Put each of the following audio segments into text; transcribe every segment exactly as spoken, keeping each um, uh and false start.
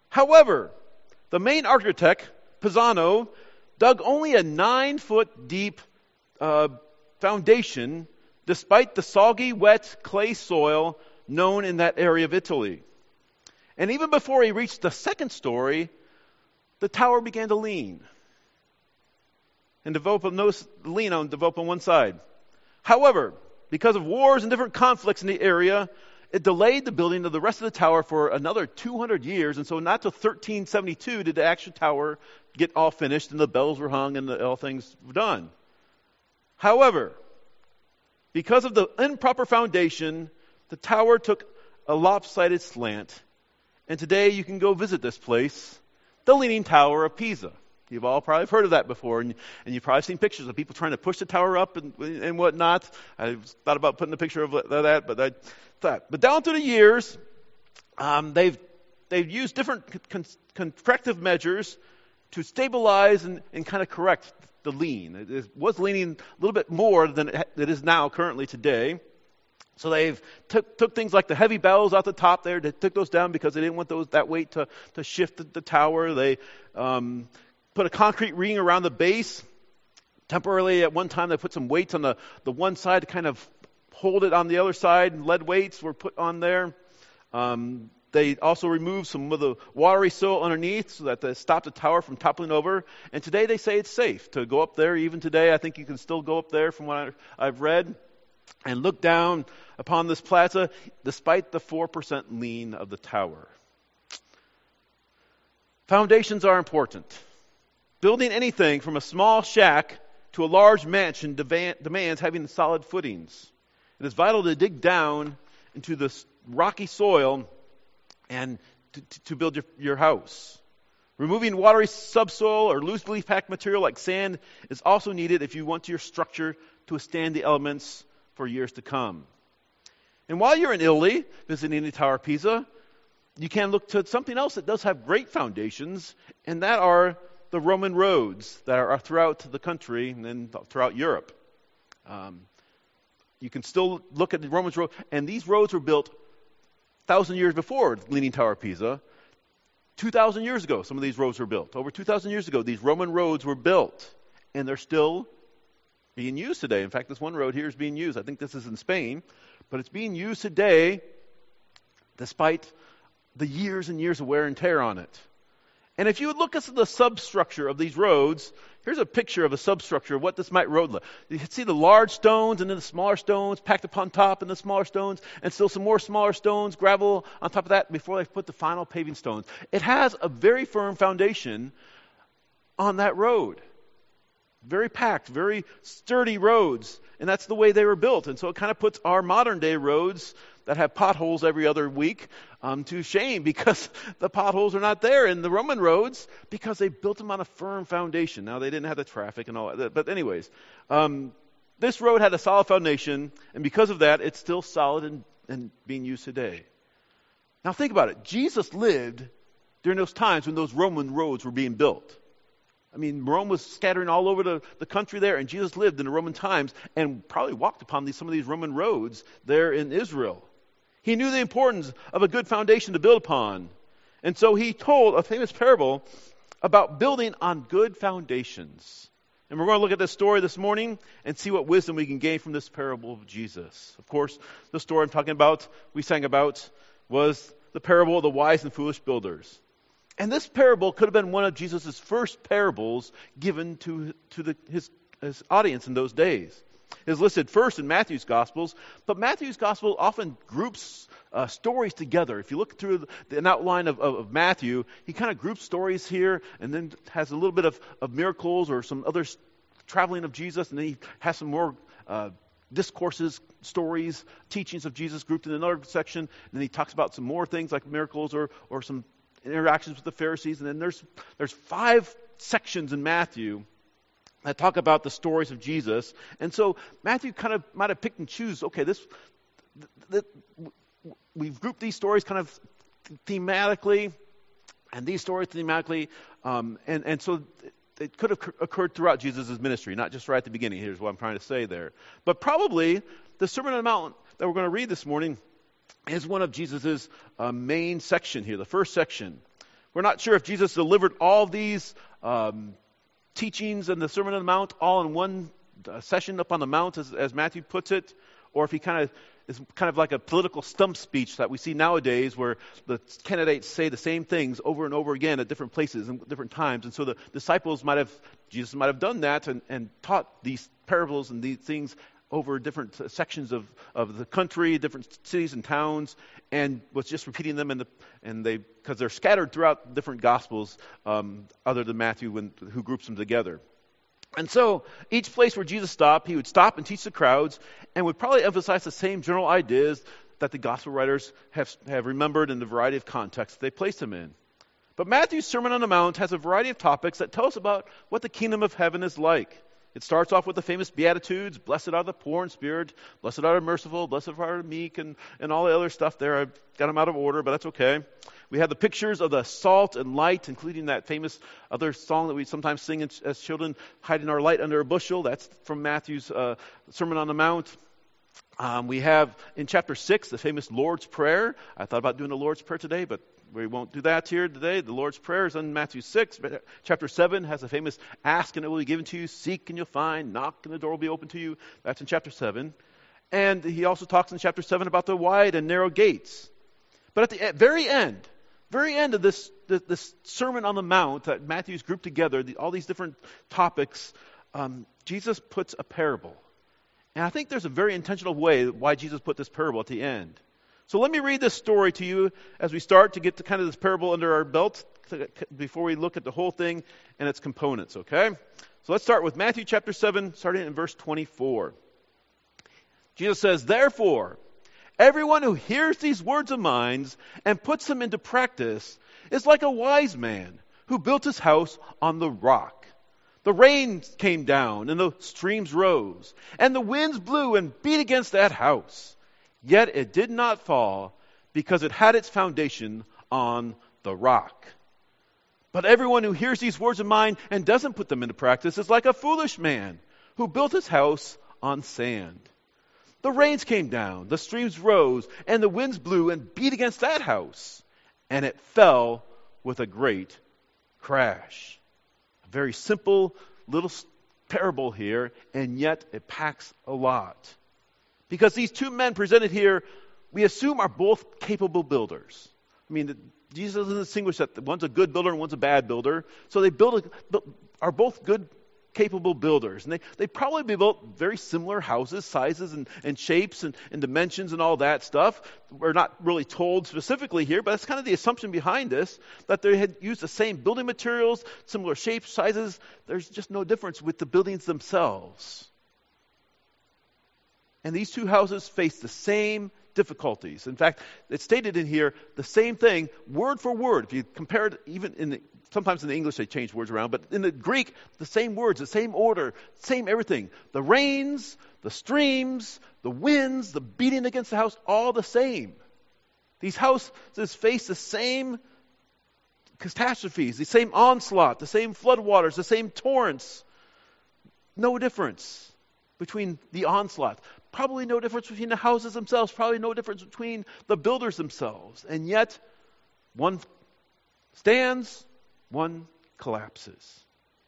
However, the main architect, Pisano, dug only a nine-foot deep uh, foundation despite the soggy, wet clay soil known in that area of Italy. And even before he reached the second story, the tower began to lean and develop a nose, lean on, develop on one side. However, because of wars and different conflicts in the area, it delayed the building of the rest of the tower for another two hundred years, and so not till thirteen seventy-two did the actual tower get all finished and the bells were hung and the, all things were done. However, because of the improper foundation, the tower took a lopsided slant, and today you can go visit this place, the Leaning Tower of Pisa. You've all probably heard of that before, and, and you've probably seen pictures of people trying to push the tower up and, and whatnot. I thought about putting a picture of that, but I thought. But down through the years, um, they've they've used different con- con- corrective measures to stabilize and, and kind of correct the lean. It, it was leaning a little bit more than it, it is now currently today. So they've took, took things like the heavy bells out the top there. They took those down because they didn't want those that weight to, to shift the, the tower. They um, put a concrete ring around the base. Temporarily, at one time, they put some weights on the, the one side to kind of hold it on the other side. And lead weights were put on there. Um, they also removed some of the watery soil underneath so that they stopped the tower from toppling over. And today they say it's safe to go up there. Even today, I think you can still go up there from what I, I've read and look down upon this plaza despite the four percent lean of the tower. Foundations are important. Building anything from a small shack to a large mansion demands having solid footings. It is vital to dig down into the rocky soil and to, to build your, your house. Removing watery subsoil or loosely packed material like sand is also needed if you want your structure to withstand the elements for years to come. And while you're in Italy, visiting the Tower of Pisa, you can look to something else that does have great foundations, and that are the Roman roads that are throughout the country and then throughout Europe. Um, you can still look at the Roman road, and these roads were built a thousand years before the Leaning Tower of Pisa. Two thousand years ago, some of these roads were built. Over two thousand years ago, these Roman roads were built, and they're still being used today. In fact, this one road here is being used. I think this is in Spain, but it's being used today despite the years and years of wear and tear on it. And if you would look at the substructure of these roads, here's a picture of a substructure of what this might road look. You can see the large stones and then the smaller stones packed upon top and the smaller stones and still some more smaller stones, gravel on top of that before they put the final paving stones. It has a very firm foundation on that road. Very packed, very sturdy roads. And that's the way they were built. And so it kind of puts our modern day roads that have potholes every other week um, to shame because the potholes are not there in the Roman roads because they built them on a firm foundation. Now, they didn't have the traffic and all that. But anyways, um, this road had a solid foundation. And because of that, it's still solid and, and being used today. Now, think about it. Jesus lived during those times when those Roman roads were being built. I mean, Rome was scattering all over the, the country there, and Jesus lived in the Roman times and probably walked upon these, some of these Roman roads there in Israel. He knew the importance of a good foundation to build upon. And so he told a famous parable about building on good foundations. And we're going to look at this story this morning and see what wisdom we can gain from this parable of Jesus. Of course, the story I'm talking about, we sang about, was the parable of the wise and foolish builders. And this parable could have been one of Jesus' first parables given to, to the, his, his audience in those days. It is listed first in Matthew's Gospels, but Matthew's Gospel often groups uh, stories together. If you look through the, an outline of, of, of Matthew, he kind of groups stories here and then has a little bit of, of miracles or some other traveling of Jesus, and then he has some more uh, discourses, stories, teachings of Jesus grouped in another section. And then he talks about some more things like miracles or or some interactions with the Pharisees. And then there's there's five sections in Matthew that talk about the stories of Jesus. And so Matthew kind of might have picked and choose, okay, this th- th- we've grouped these stories kind of thematically, and these stories thematically, um, and, and so it could have occurred throughout Jesus' ministry, not just right at the beginning. Here's what I'm trying to say there. But probably the Sermon on the Mount that we're going to read this morning is one of Jesus' uh, main section here, the first section, We're not sure if Jesus delivered all these um, teachings in the Sermon on the Mount all in one uh, session up on the Mount, as, as Matthew puts it, or if he kind of is kind of like a political stump speech that we see nowadays where the candidates say the same things over and over again at different places and different times. And so the disciples might have, Jesus might have done that and, and taught these parables and these things over different sections of, of the country, different cities and towns, and was just repeating them in the and they because they're scattered throughout different gospels, um, other than Matthew, when, who groups them together. And so each place where Jesus stopped, he would stop and teach the crowds, and would probably emphasize the same general ideas that the gospel writers have have remembered in the variety of contexts they placed him in. But Matthew's Sermon on the Mount has a variety of topics that tell us about what the kingdom of heaven is like. It starts off with the famous Beatitudes, blessed are the poor in spirit, blessed are the merciful, blessed are the meek, and, and all the other stuff there. I've got them out of order, but that's okay. We have the pictures of the salt and light, including that famous other song that we sometimes sing as children, hiding our light under a bushel. That's from Matthew's uh, Sermon on the Mount. Um, we have in chapter six the famous Lord's Prayer. I thought about doing the Lord's Prayer today, but we won't do that here today. The Lord's Prayer is in Matthew six. Chapter seven has the famous ask and it will be given to you, seek and you'll find, knock and the door will be open to you. That's in chapter seven. And he also talks in chapter seven about the wide and narrow gates. But at the very end, very end of this, this, this Sermon on the Mount that Matthew's grouped together, the, all these different topics, um, Jesus puts a parable. And I think there's a very intentional way why Jesus put this parable at the end. So let me read this story to you as we start to get to kind of this parable under our belt before we look at the whole thing and its components, okay? So let's start with Matthew chapter seven, starting in verse twenty-four. Jesus says, therefore, everyone who hears these words of mine and puts them into practice is like a wise man who built his house on the rock. The rain came down and the streams rose, and the winds blew and beat against that house. Yet it did not fall because it had its foundation on the rock. But everyone who hears these words of mine and doesn't put them into practice is like a foolish man who built his house on sand. The rains came down, the streams rose, and the winds blew and beat against that house, and it fell with a great crash. A very simple little parable here, and yet it packs a lot. Because these two men presented here, we assume are both capable builders. I mean, Jesus doesn't distinguish that one's a good builder and one's a bad builder. So they build a, are both good, capable builders. And they, they probably built very similar houses, sizes and, and shapes and, and dimensions and all that stuff. We're not really told specifically here, but that's kind of the assumption behind this, that they had used the same building materials, similar shapes, sizes. There's just no difference with the buildings themselves. And these two houses face the same difficulties. In fact, it's stated in here the same thing, word for word. If you compare it, even in the, sometimes in the English they change words around, but in the Greek, the same words, the same order, same everything. The rains, the streams, the winds, the beating against the house, all the same. These houses face the same catastrophes, the same onslaught, the same floodwaters, the same torrents. No difference between the onslaught. Probably no difference between the houses themselves. Probably no difference between the builders themselves. And yet, one stands, one collapses.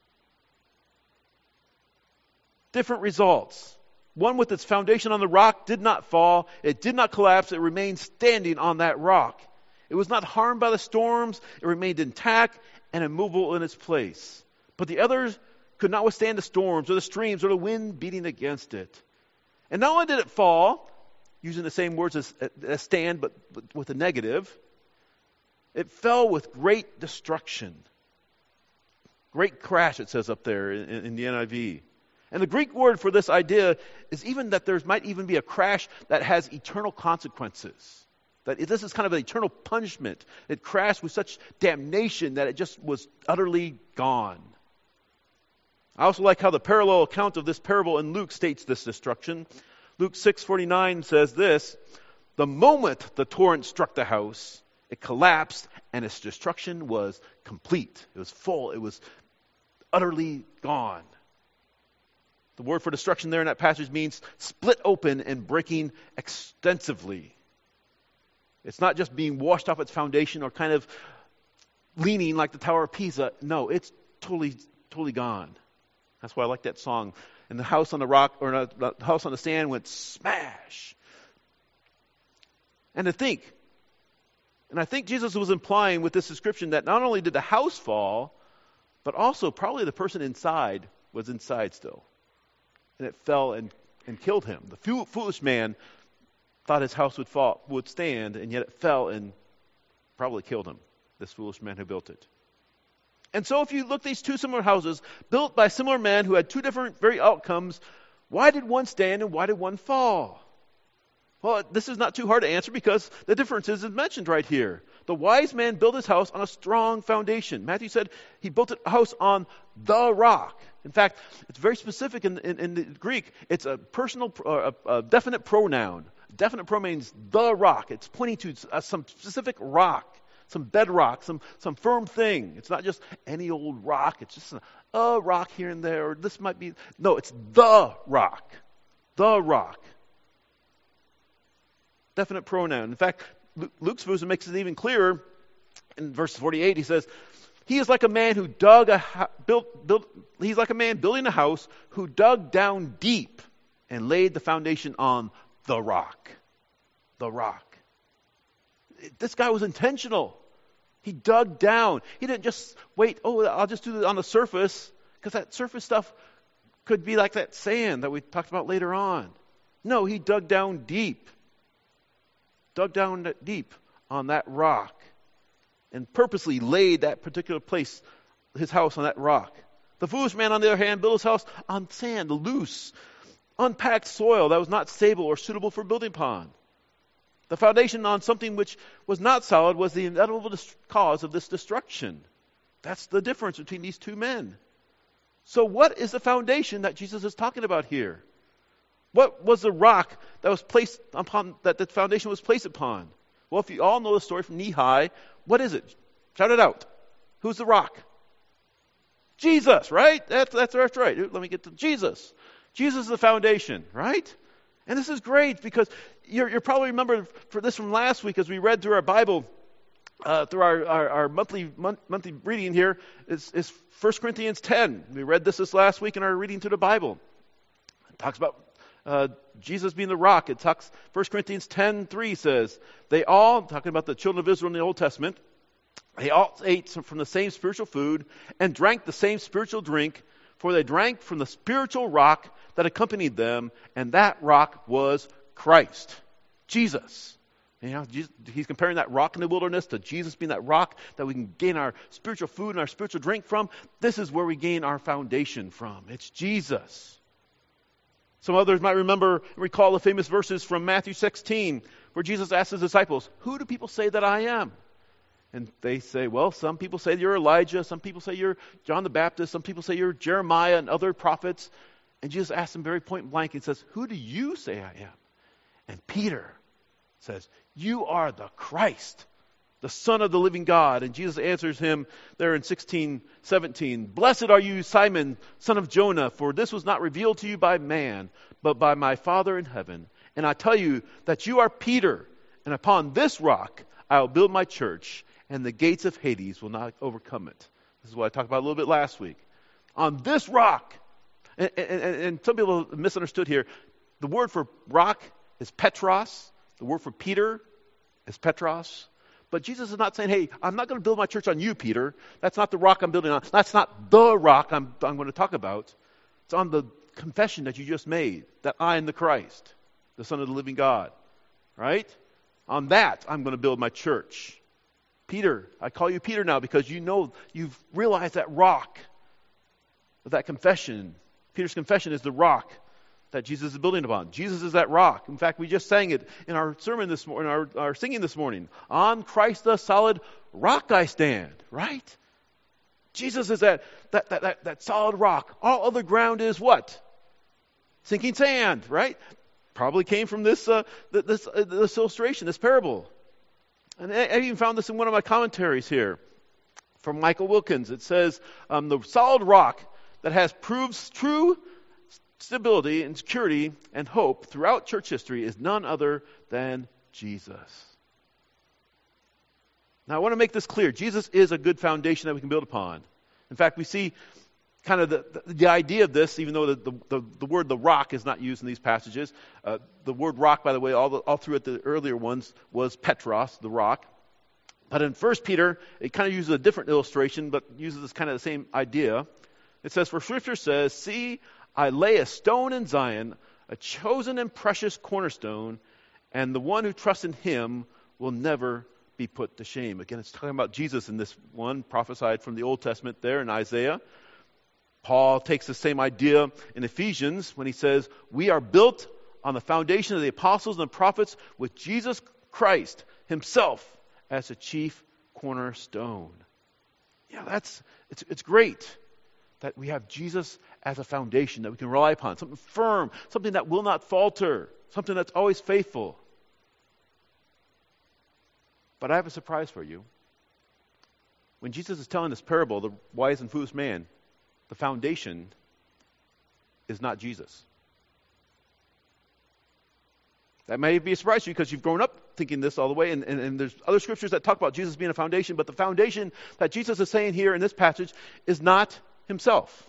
Different results. One with its foundation on the rock did not fall. It did not collapse. It remained standing on that rock. It was not harmed by the storms. It remained intact and immovable in its place. But the others could not withstand the storms or the streams or the wind beating against it. And not only did it fall, using the same words as, as stand, but, but with a negative, it fell with great destruction. Great crash, it says up there in, in the N I V. And the Greek word for this idea is even that there might even be a crash that has eternal consequences. That this is kind of an eternal punishment. It crashed with such damnation that it just was utterly gone. I also like how the parallel account of this parable in Luke states this destruction. Luke six forty-nine says this, the moment the torrent struck the house, it collapsed and its destruction was complete. It was full. It was utterly gone. The word for destruction there in that passage means split open and breaking extensively. It's not just being washed off its foundation or kind of leaning like the Tower of Pisa. No, it's totally, totally gone. That's why I like that song. And the house on the rock, or not, the house on the sand went smash. And to think, and I think Jesus was implying with this description that not only did the house fall, but also probably the person inside was inside still. And it fell and, and killed him. The foolish man thought his house would fall, would stand, and yet it fell and probably killed him, this foolish man who built it. And so if you look at these two similar houses, built by similar men who had two different very outcomes, why did one stand and why did one fall? Well, this is not too hard to answer because the differences is mentioned right here. The wise man built his house on a strong foundation. Matthew said he built a house on the rock. In fact, it's very specific in, in, in the Greek. It's a personal, uh, a, a definite pronoun. Definite pronoun means the rock. It's pointing to uh, some specific rock, some bedrock, some some firm thing. It's not just any old rock. It's just a, a rock here and there, or this might be. No, it's the rock. The rock. Definite pronoun. In fact, Luke's version makes it even clearer. In verse forty-eight, he says, "He is like a man who dug a built built. He's like a man building a house who dug down deep and laid the foundation on the rock." The rock. This guy was intentional. He dug down. He didn't just wait. Oh, I'll just do it on the surface, because that surface stuff could be like that sand that we talked about later on. No, he dug down deep. Dug down deep on that rock and purposely laid that particular place, his house, on that rock. The foolish man, on the other hand, built his house on sand, loose, unpacked soil that was not stable or suitable for building upon. The foundation on something which was not solid was the inevitable dis- cause of this destruction. That's the difference between these two men. So what is the foundation that Jesus is talking about here? What was the rock that was placed upon, that the foundation was placed upon? Well, if you all know the story from Nehi, what is it? Shout it out. Who's the rock? Jesus, right? That's, that's, that's right. Let me get to Jesus. Jesus is the foundation, right? And this is great because you're, you're probably remember for this from last week as we read through our Bible, uh, through our, our, our monthly month, monthly reading here, is, is First Corinthians ten. We read this this last week in our reading through the Bible. It talks about Uh, Jesus being the rock. It talks, First Corinthians ten three says, they all, talking about the children of Israel in the Old Testament, they all ate from the same spiritual food and drank the same spiritual drink, for they drank from the spiritual rock that accompanied them, and that rock was Christ, Jesus. You know, Jesus, he's comparing that rock in the wilderness to Jesus being that rock that we can gain our spiritual food and our spiritual drink from. This is where we gain our foundation from. It's Jesus. Some others might remember, recall the famous verses from Matthew sixteen, where Jesus asked his disciples, "Who do people say that I am?" And they say, well, some people say you're Elijah, some people say you're John the Baptist, some people say you're Jeremiah and other prophets. And Jesus asked them very point blank and says, "Who do you say I am?" And Peter says, "You are the Christ, the Son of the living God." And Jesus answers him there in sixteen seventeen, "Blessed are you, Simon, son of Jonah, for this was not revealed to you by man, but by my Father in heaven. And I tell you that you are Peter, and upon this rock I will build my church, and the gates of Hades will not overcome it." This is what I talked about a little bit last week. On this rock. And, and, and some people misunderstood here. The word for rock is Petros. The word for Peter is Petros. But Jesus is not saying, hey, I'm not going to build my church on you, Peter. That's not the rock I'm building on. That's not the rock I'm, I'm going to talk about. It's on the confession that you just made, that I am the Christ, the Son of the living God. Right? On that, I'm going to build my church. Peter, I call you Peter now because you know, you've realized that rock, that confession. Peter's confession is the rock that Jesus is building upon. Jesus is that rock. In fact, we just sang it in our sermon this morning, our, our singing this morning. On Christ the solid rock I stand, right? Jesus is that, that, that, that, that solid rock. All other ground is what? Sinking sand, right? Probably came from this, uh, this, uh, this illustration, this parable. And I, I even found this in one of my commentaries here from Michael Wilkins. It says, um, the solid rock that has proved true stability and security and hope throughout church history is none other than Jesus. Now, I want to make this clear. Jesus is a good foundation that we can build upon. In fact, we see kind of the, the, the idea of this, even though the, the, the, the word the rock is not used in these passages. Uh, the word rock, by the way, all, the, all through the earlier ones was Petros, the rock. But in First Peter, it kind of uses a different illustration, but uses this kind of the same idea. It says, for Scripture says, see, I lay a stone in Zion, a chosen and precious cornerstone, and the one who trusts in him will never be put to shame. Again, it's talking about Jesus in this one, prophesied from the Old Testament there in Isaiah. Paul takes the same idea in Ephesians when he says, we are built on the foundation of the apostles and the prophets with Jesus Christ himself as the chief cornerstone. Yeah, that's it's it's great that we have Jesus as a foundation that we can rely upon, something firm, something that will not falter, something that's always faithful. But I have a surprise for you. When Jesus is telling this parable, the wise and foolish man, the foundation is not Jesus. That may be a surprise to you because you've grown up thinking this all the way, and, and, and there's other scriptures that talk about Jesus being a foundation, but the foundation that Jesus is saying here in this passage is not himself.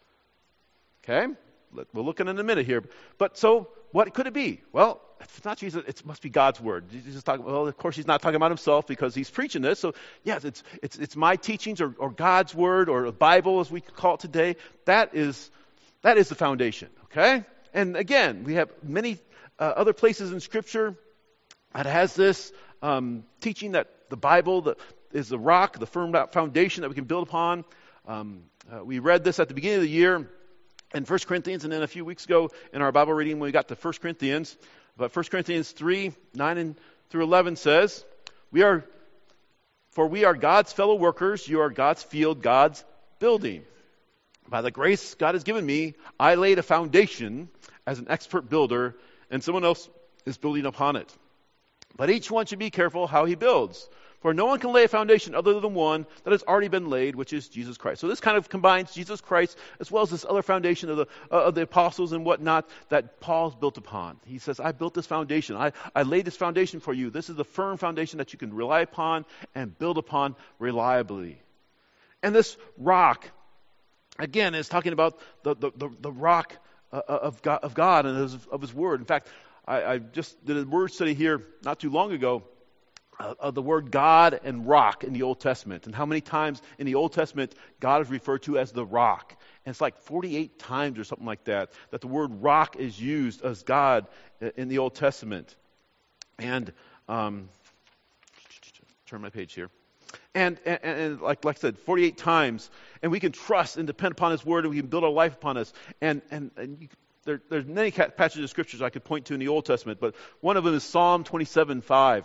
Okay? We'll look at it in a minute here. But so, what could it be? Well, if it's not Jesus, it must be God's word. Jesus talking, well, of course, he's not talking about himself because he's preaching this. So, yes, it's it's it's my teachings or, or God's word or the Bible, as we call it today. That is that is the foundation. Okay? And again, we have many uh, other places in Scripture that has this um, teaching that the Bible the, is the rock, the firm foundation that we can build upon. Um, uh, we read this at the beginning of the year in First Corinthians, and then a few weeks ago in our Bible reading when we got to First Corinthians. But First Corinthians three, nine and through eleven says, "We are, for we are God's fellow workers, you are God's field, God's building. By the grace God has given me, I laid a foundation as an expert builder, and someone else is building upon it. But each one should be careful how he builds. For no one can lay a foundation other than one that has already been laid, which is Jesus Christ." So this kind of combines Jesus Christ as well as this other foundation of the uh, of the apostles and whatnot that Paul's built upon. He says, I built this foundation. I, I laid this foundation for you. This is the firm foundation that you can rely upon and build upon reliably. And this rock, again, is talking about the, the, the, the rock uh, of, God, of God and of, of His Word. In fact, I, I just did a word study here not too long ago uh, of the word God and rock in the Old Testament. And how many times in the Old Testament God is referred to as the rock. And it's like forty-eight times or something like that, that the word rock is used as God in the Old Testament. And, um, turn my page here. And, and, and like, like I said, forty-eight times. And we can trust and depend upon His Word, and we can build our life upon us. And, and, and you, there, there's many passages of Scriptures I could point to in the Old Testament, but one of them is Psalm twenty-seven five.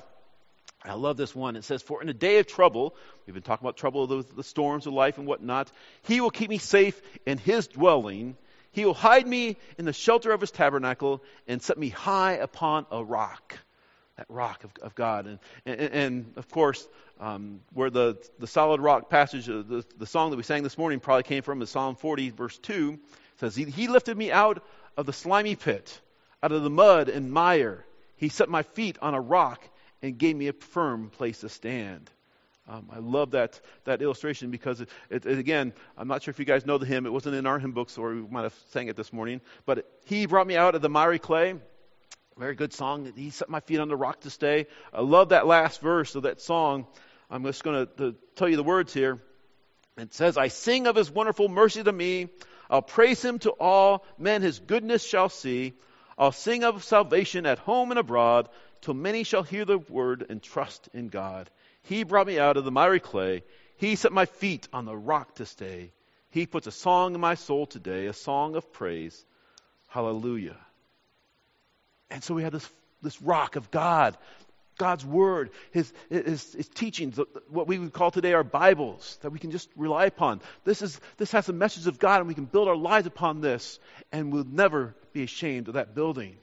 I love this one. It says, "For in a day of trouble," we've been talking about trouble, the, the storms of life and whatnot, "He will keep me safe in His dwelling. He will hide me in the shelter of His tabernacle and set me high upon a rock." That rock of, of God. And, and, and of course, um, where the, the solid rock passage, of the, the song that we sang this morning probably came from is Psalm forty, verse two. It says, he, he lifted me out of the slimy pit, out of the mud and mire. He set my feet on a rock and gave me a firm place to stand. Um, I love that that illustration because, it, it, it, again, I'm not sure if you guys know the hymn. It wasn't in our hymn books, or we might have sang it this morning. But it, He brought me out of the miry clay. Very good song. He set my feet on the rock to stay. I love that last verse of that song. I'm just going to tell you the words here. It says, "I sing of His wonderful mercy to me. I'll praise Him to all men. His goodness shall see. I'll sing of salvation at home and abroad, till many shall hear the word and trust in God. He brought me out of the miry clay. He set my feet on the rock to stay. He puts a song in my soul today, a song of praise. Hallelujah." And so we have this this rock of God, God's Word, His, His, His teachings, what we would call today our Bibles, that we can just rely upon. This is this has the message of God, and we can build our lives upon this, and we'll never be ashamed of that building.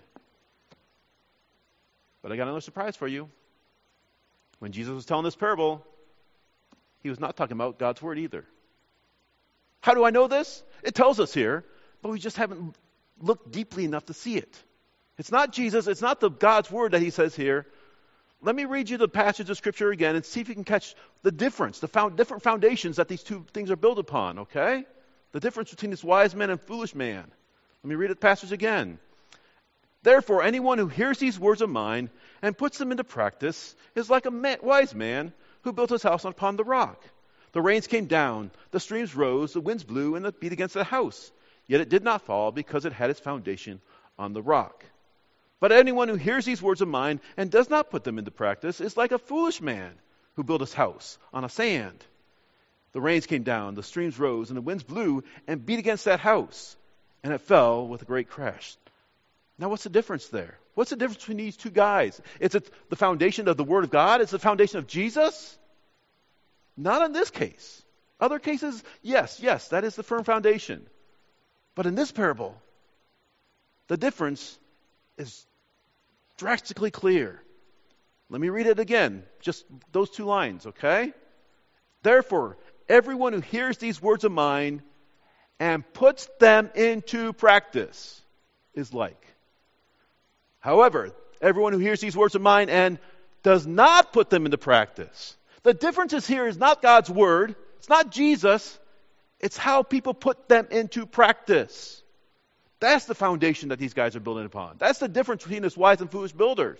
But I got another surprise for you. When Jesus was telling this parable, He was not talking about God's Word either. How do I know this? It tells us here, but we just haven't looked deeply enough to see it. It's not Jesus, it's not the God's Word that He says here, let me read you the passage of Scripture again and see if you can catch the difference, the found, different foundations that these two things are built upon, okay? The difference between this wise man and foolish man. Let me read the passage again. Therefore, anyone who hears these words of mine and puts them into practice is like a man, wise man who built his house upon the rock. The rains came down, the streams rose, the winds blew, and it beat against the house. Yet it did not fall because it had its foundation on the rock. But anyone who hears these words of mine and does not put them into practice is like a foolish man who built his house on a sand. The rains came down, the streams rose, and the winds blew and beat against that house, and it fell with a great crash. Now, what's the difference there? What's the difference between these two guys? Is it the foundation of the Word of God? Is it the foundation of Jesus? Not in this case. Other cases, yes, yes, that is the firm foundation. But in this parable, the difference is drastically clear. Let me read it again, just those two lines, okay? Therefore, everyone who hears these words of mine and puts them into practice is like. However, everyone who hears these words of mine and does not put them into practice. The difference is here is not God's word, it's not Jesus, it's how people put them into practice. That's the foundation that these guys are building upon. That's the difference between this wise and foolish builders.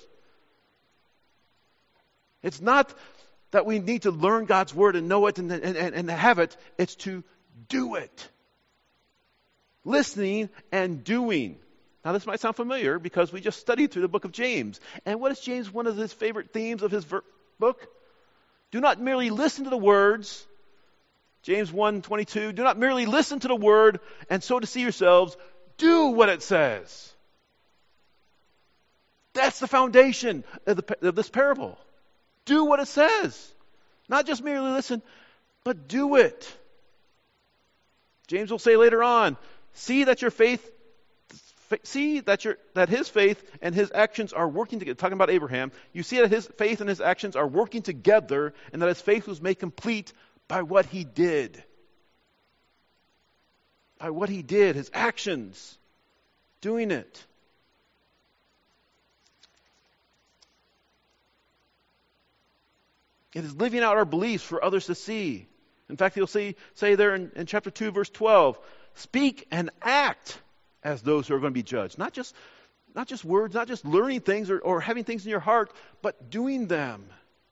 It's not that we need to learn God's word and know it and, and, and have it. It's to do it. Listening and doing. Now this might sound familiar because we just studied through the book of James. And what is James, one of his favorite themes of his ver- book? Do not merely listen to the words. James one twenty-two. Do not merely listen to the word and so deceive yourselves. Do what it says. That's the foundation of, the, of this parable. Do what it says. Not just merely listen, but do it. James will say later on, see that your faith, see that your that his faith and his actions are working together. Talking about Abraham, you see that his faith and his actions are working together, and that his faith was made complete by what he did. By what he did, his actions, doing it. It is living out our beliefs for others to see. In fact, he'll see, say there in, in chapter two, verse twelve, speak and act as those who are going to be judged. Not just, not just words, not just learning things or, or having things in your heart, but doing them.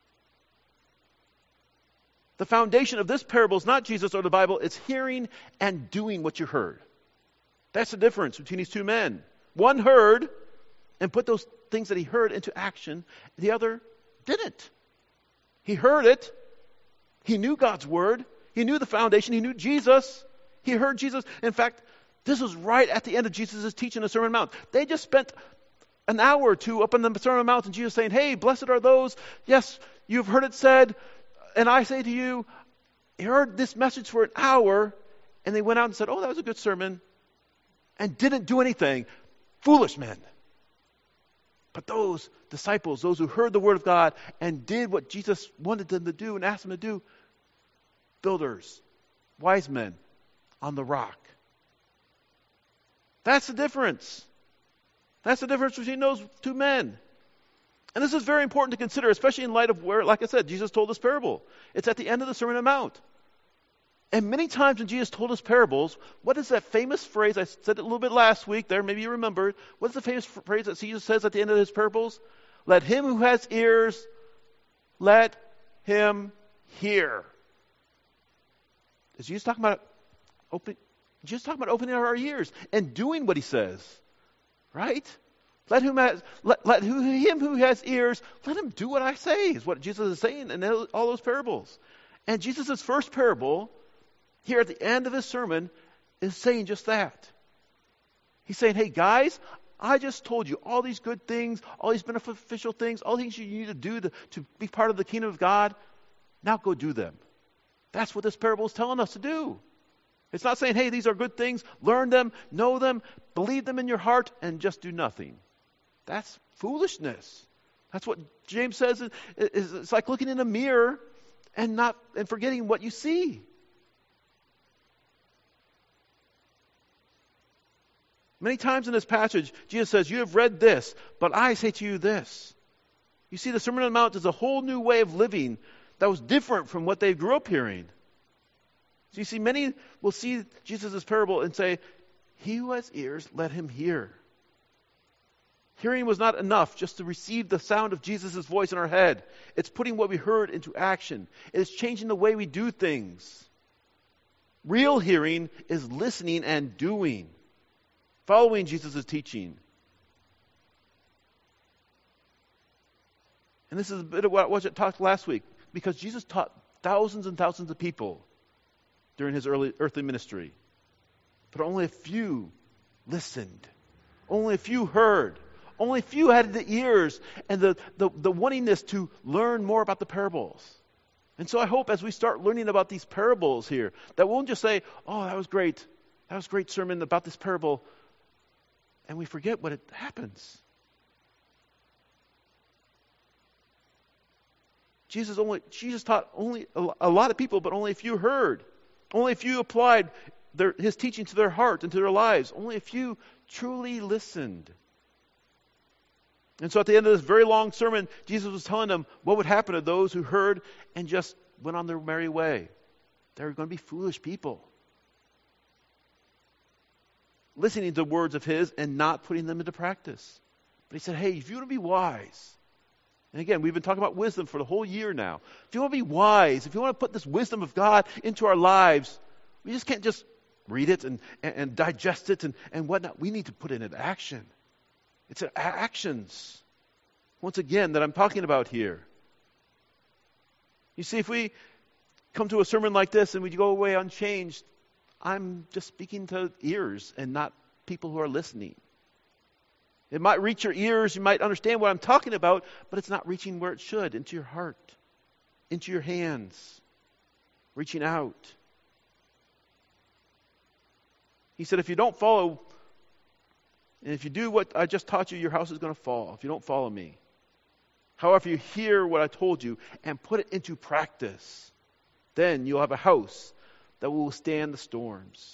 The foundation of this parable is not Jesus or the Bible, it's hearing and doing what you heard. That's the difference between these two men. One heard and put those things that he heard into action. The other didn't. He heard it. He knew God's word. He knew the foundation. He knew Jesus. He heard Jesus. In fact, this was right at the end of Jesus' teaching the Sermon on the Mount. They just spent an hour or two up in the Sermon on the Mount and Jesus saying, hey, blessed are those. Yes, you've heard it said. And I say to you, he heard this message for an hour, and they went out and said, oh, that was a good sermon, and didn't do anything. Foolish men. But those disciples, those who heard the word of God and did what Jesus wanted them to do and asked them to do, builders, wise men on the rock. That's the difference. That's the difference between those two men. And this is very important to consider, especially in light of where, like I said, Jesus told this parable. It's at the end of the Sermon on the Mount. And many times when Jesus told us parables, what is that famous phrase? I said it a little bit last week there, maybe you remember. What is the famous phrase that Jesus says at the end of his parables? Let him who has ears, let him hear. Is Jesus talking about opening, Jesus talking about opening our ears and doing what he says? Right? Let whom has, let, let who, him who has ears, let him do what I say, is what Jesus is saying in all those parables. And Jesus' first parable, here at the end of his sermon, is saying just that. He's saying, hey guys, I just told you all these good things, all these beneficial things, all things you need to do to, to be part of the kingdom of God. Now go do them. That's what this parable is telling us to do. It's not saying, hey, these are good things, learn them, know them, believe them in your heart, and just do nothing. That's foolishness. That's what James says. Is, is, it's like looking in a mirror and not and forgetting what you see. Many times in this passage, Jesus says, you have read this, but I say to you this. You see, the Sermon on the Mount is a whole new way of living that was different from what they grew up hearing. So you see, many will see Jesus' parable and say, he who has ears, let him hear. Hearing was not enough just to receive the sound of Jesus' voice in our head. It's putting what we heard into action. It is changing the way we do things. Real hearing is listening and doing, following Jesus' teaching. And this is a bit of what I talked last week, because Jesus taught thousands and thousands of people during his early earthly ministry. But only a few listened. Only a few heard. Only a few had the ears and the, the, the wantingness to learn more about the parables. And so I hope as we start learning about these parables here, that we won't just say, oh, that was great. That was a great sermon about this parable. And we forget what it happens. Jesus only Jesus taught only a, a lot of people, but only a few heard. Only a few applied their, his teaching to their heart and to their lives. Only a few truly listened. And so at the end of this very long sermon, Jesus was telling them what would happen to those who heard and just went on their merry way. They were going to be foolish people. Listening to words of his and not putting them into practice. But he said, hey, if you want to be wise, and again, we've been talking about wisdom for the whole year now. If you want to be wise, if you want to put this wisdom of God into our lives, we just can't just read it and, and, and digest it and, and whatnot. We need to put it into action. It's actions, once again, that I'm talking about here. You see, if we come to a sermon like this and we go away unchanged, I'm just speaking to ears and not people who are listening. It might reach your ears, you might understand what I'm talking about, but it's not reaching where it should, into your heart, into your hands, reaching out. He said, if you don't follow, and if you do what I just taught you, your house is going to fall if you don't follow me. However, you hear what I told you and put it into practice, then you'll have a house that will withstand the storms.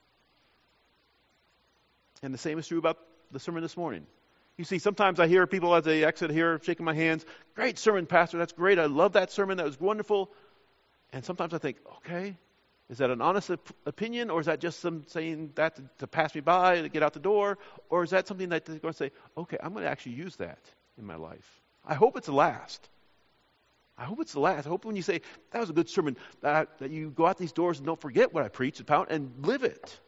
And the same is true about the sermon this morning. You see, sometimes I hear people as they exit here shaking my hands. Great sermon, Pastor. That's great. I love that sermon. That was wonderful. And sometimes I think, okay, is that an honest op- opinion, or is that just some saying that to, to pass me by and to get out the door? Or is that something that they're going to say, okay, I'm going to actually use that in my life? I hope it's the last. I hope it's the last. I hope when you say, that was a good sermon, that, that you go out these doors and don't forget what I preached about and live it.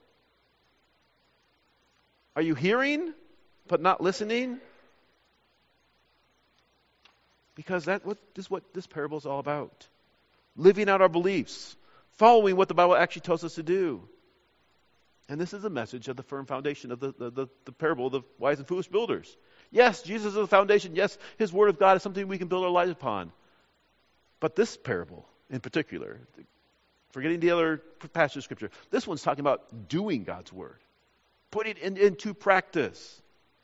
Are you hearing but not listening? Because that what, this is what this parable is all about. Living out our beliefs. Following what the Bible actually tells us to do. And this is the message of the firm foundation of the, the, the, the parable of the wise and foolish builders. Yes, Jesus is the foundation. Yes, his word of God is something we can build our lives upon. But this parable in particular, forgetting the other passage of Scripture, this one's talking about doing God's word. Putting it in, into practice.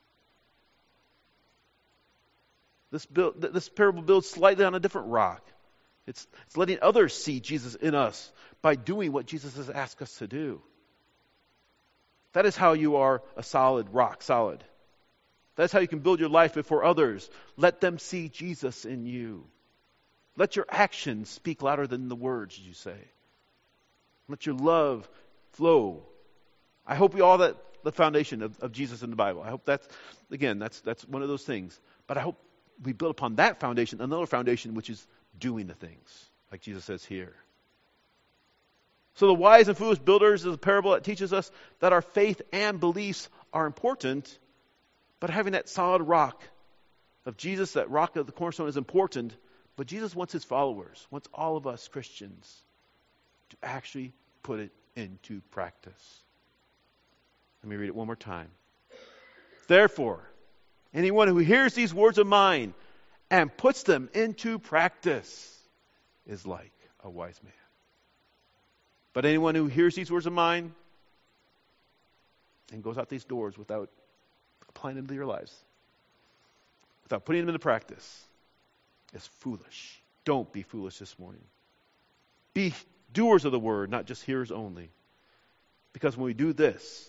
This, build, this parable builds slightly on a different rock. It's, it's letting others see Jesus in us by doing what Jesus has asked us to do. That is how you are a solid rock, solid. That's how you can build your life before others. Let them see Jesus in you. Let your actions speak louder than the words you say. Let your love flow. I hope we all that the foundation of, of Jesus in the Bible. I hope that's, again, that's that's one of those things. But I hope we build upon that foundation, another foundation, which is doing the things, like Jesus says here. So the wise and foolish builders is a parable that teaches us that our faith and beliefs are important, but having that solid rock of Jesus, that rock of the cornerstone, is important. But Jesus wants his followers, wants all of us Christians to actually put it into practice. Let me read it one more time. Therefore, anyone who hears these words of mine and puts them into practice is like a wise man. But anyone who hears these words of mine and goes out these doors without applying them to their lives, without putting them into practice, is foolish. Don't be foolish this morning. Be doers of the word, not just hearers only. Because when we do this,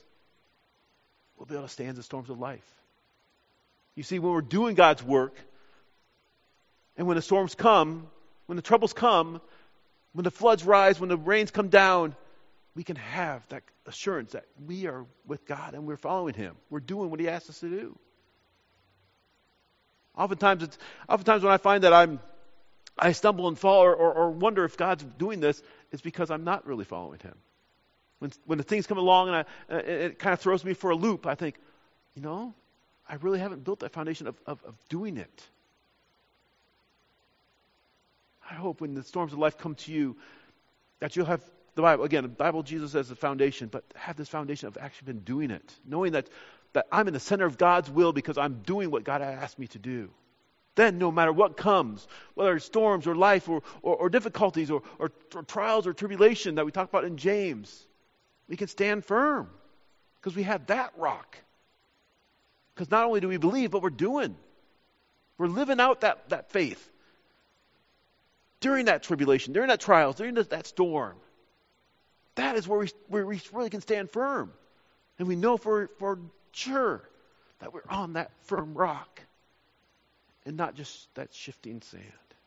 we'll be able to stand the storms of life. You see, when we're doing God's work, And when the storms come, when the troubles come, when the floods rise, when the rains come down, we can have that assurance that we are with God and we're following Him. We're doing what He asks us to do. Oftentimes, it's, oftentimes when I find that I'm, I stumble and fall or, or, or wonder if God's doing this, it's because I'm not really following Him. When when the things come along and I, uh, it, it kind of throws me for a loop, I think, you know, I really haven't built that foundation of, of, of doing it. I hope when the storms of life come to you, that you'll have the Bible, again, the Bible, Jesus as the foundation, but have this foundation of actually been doing it. Knowing that, that I'm in the center of God's will because I'm doing what God asked me to do. Then no matter what comes, whether it's storms or life or, or, or difficulties or, or, or trials or tribulation that we talk about in James, we can stand firm because we have that rock. Because not only do we believe, but we're doing. We're living out that, that faith. During that tribulation, during that trials, during that, that storm. That is where we, where we really can stand firm. And we know for, for sure that we're on that firm rock. And not just that shifting sand.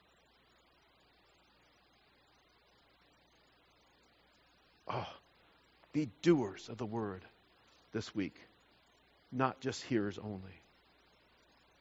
Oh, be doers of the word this week. Not just hearers only.